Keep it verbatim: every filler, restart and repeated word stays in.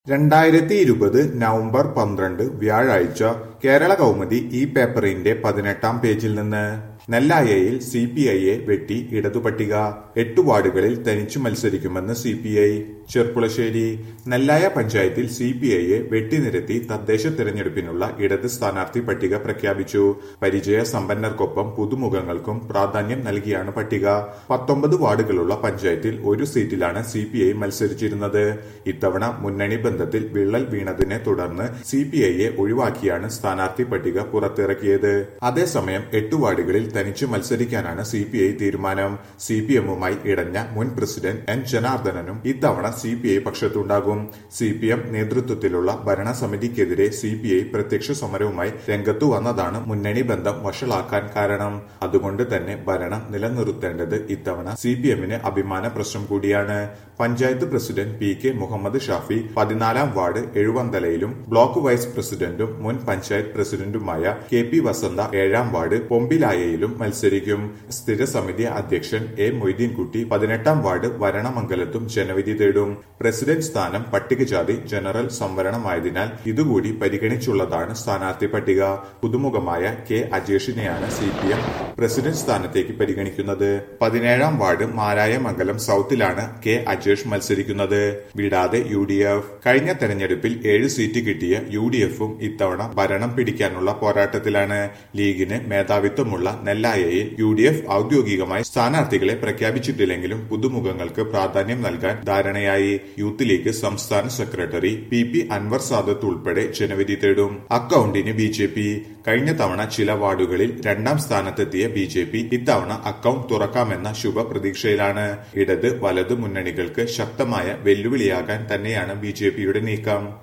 രണ്ടായിരത്തി ഇരുപത് നവംബർ പന്ത്രണ്ട് വ്യാഴാഴ്ച കേരള കൗമുദി ഈ പേപ്പറിന്റെ പതിനെട്ടാം പേജിൽ നിന്ന് നെല്ലായയിൽ സി പി ഐയെ വെട്ടി ഇടതുപട്ടിക എട്ടു വാർഡുകളിൽ തനിച്ചു മത്സരിക്കുമെന്ന് C P I Cherpulassery Nellaya പഞ്ചായത്തിൽ സി പി ഐയെ വെട്ടിനിരത്തി തദ്ദേശ തെരഞ്ഞെടുപ്പിനുള്ള ഇടത് സ്ഥാനാർത്ഥി പട്ടിക പ്രഖ്യാപിച്ചു. പരിചയ സമ്പന്നർക്കൊപ്പം പുതുമുഖങ്ങൾക്കും പ്രാധാന്യം നൽകിയാണ് പട്ടിക. പത്തൊമ്പത് വാർഡുകളുള്ള പഞ്ചായത്തിൽ ഒരു സീറ്റിലാണ് സി പി ഐ മത്സരിച്ചിരുന്നത്. ഇത്തവണ മുന്നണി ബന്ധത്തിൽ വിള്ളൽ വീണതിനെ തുടർന്ന് സി പി ഐയെ ഒഴിവാക്കിയാണ് സ്ഥാനാർത്ഥി പട്ടിക പുറത്തിറക്കിയത്. അതേസമയം എട്ടു വാർഡുകളിൽ തനിച്ചു മത്സരിക്കാനാണ് സി പി ഐ തീരുമാനം. സി പി എമ്മുമായി ഇടഞ്ഞ മുൻ പ്രസിഡന്റ് എൻ ജനാർദ്ദനനും ഇത്തവണ സി പി ഐ പക്ഷത്തുണ്ടാകും. സി പി എം നേതൃത്വത്തിലുള്ള ഭരണസമിതിക്കെതിരെ സി പി ഐ പ്രത്യക്ഷ സമരവുമായി രംഗത്തു വന്നതാണ് മുന്നണി ബന്ധം വഷളാക്കാൻ കാരണം. അതുകൊണ്ട് തന്നെ ഭരണം നിലനിർത്തേണ്ടത് ഇത്തവണ സി പി എമ്മിന് അഭിമാന പ്രശ്നം കൂടിയാണ്. Panchayat president P K Muhammad Shafi പതിനാലാം വാർഡ് എഴുവന്തലയിലും ബ്ലോക്ക് വൈസ് പ്രസിഡന്റും മുൻ പഞ്ചായത്ത് പ്രസിഡന്റുമായ കെ പി വസന്ത ഏഴാം വാർഡ് പൊമ്പിലായയിലും മത്സരിക്കും. സ്ഥിരസമിതി അധ്യക്ഷൻ എ മൊയ്തീൻകുട്ടി പതിനെട്ടാം വാർഡ് വരണമംഗലത്തും ജനവിധി തേടും. പ്രസിഡന്റ് സ്ഥാനം പട്ടികജാതി ജനറൽ സംവരണമായതിനാൽ ഇതുകൂടി പരിഗണിച്ചുള്ളതാണ് സ്ഥാനാർത്ഥി പട്ടിക. പുതുമുഖമായ കെ അജേഷിനെയാണ് സി പി എം പ്രസിഡന്റ് സ്ഥാനത്തേക്ക് പരിഗണിക്കുന്നത്. പതിനേഴാം വാർഡ് മാരായമംഗലം സൌത്തിലാണ് കെ അജേഷ് മത്സരിക്കുന്നത്. വിടാതെ യു ഡി എഫ് കഴിഞ്ഞ തെരഞ്ഞെടുപ്പിൽ ഏഴ് സീറ്റ് കിട്ടിയ യു ഡി എഫും ഇത്തവണ ഭരണം പിടിക്കാനുള്ള പോരാട്ടത്തിലാണ്. ലീഗിന് മേധാവിത്വമുള്ള നെല്ലായയിൽ യു ഡി എഫ് ഔദ്യോഗികമായി സ്ഥാനാർത്ഥികളെ പ്രഖ്യാപിച്ചിട്ടില്ലെങ്കിലും പുതുമുഖങ്ങൾക്ക് പ്രാധാന്യം നൽകാൻ ധാരണയായി. യൂത്ത് ലീഗ് സംസ്ഥാന secretary P P Anwar Sadath ഉൾപ്പെടെ ജനവിധി തേടും. അക്കൌണ്ടിന് ബി ജെ പി കഴിഞ്ഞ തവണ ചില വാർഡുകളിൽ രണ്ടാം സ്ഥാനത്തെത്തിയ ബി ജെ പി ഇത്തവണ അക്കൌണ്ട് തുറക്കാമെന്ന ശുഭപ്രതീക്ഷയിലാണ്. ഇടത് വലതു മുന്നണികൾക്ക് ശക്തമായ വെല്ലുവിളിയാകാൻ തന്നെയാണ് ബി ജെ പിയുടെ നീക്കം.